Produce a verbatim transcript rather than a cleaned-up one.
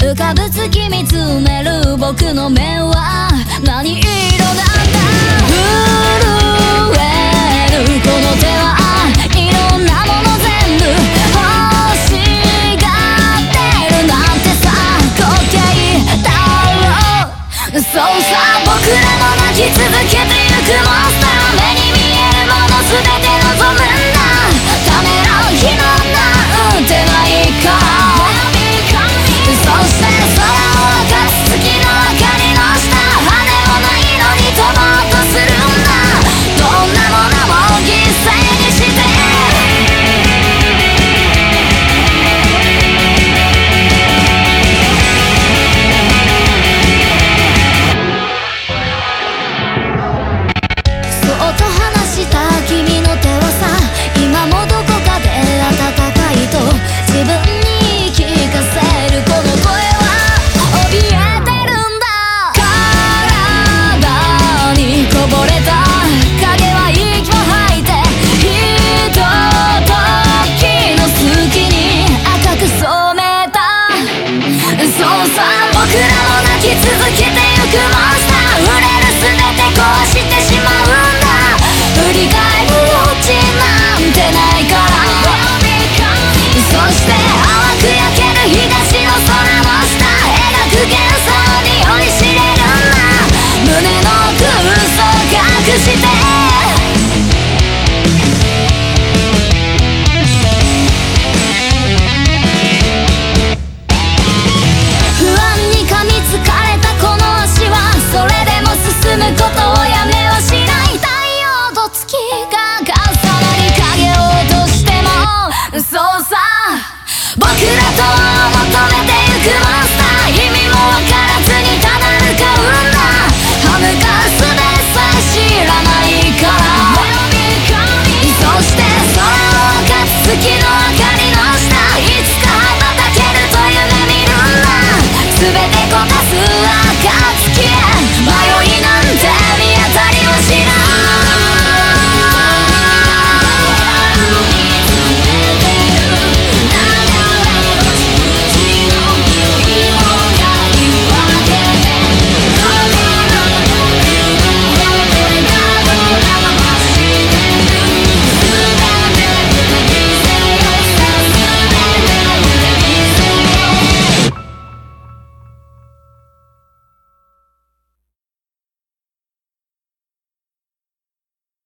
浮かぶ月見つめる僕の目は何色なんだ。震えるこの手はいろんなもの全部欲しがってるなんてさ、滑稽だろう。そうさ、僕らの泣き続けてゆくモンスター、目に見えるもの全て望むんだ。ためらう暇なんてないから。そして空を明かす月の明かりの下、羽もないのに飛ぼうとするんだ。どんなものも犠牲にしてそっと離した君の手はさ、今もどこかで温かいと自分に聞かせる。この声は怯えてるんだ。体にこぼれた影は息を吐いて、ひとときの隙に赤く染めた。そうさ、僕らも泣き続けてゆくモンスター、触れる全て壊してしまうんだ。振り返る余地なんてないから。そして淡く焼ける東の空の下、描く幻想に酔いしれるんだ。胸の奥嘘隠して不安に噛みつかれたこの足は、それでも進むことをやめはしない。太陽と月が重なり影を落としても、そうさ、僕らとを求めてゆくモンスター、意味もわからずにただ向かうんだ。歯向かう術さえ知らないから。そして空を明かす月の明かりの下、いつか羽ばたけると夢見るんだ。全てこたす暁へ迷い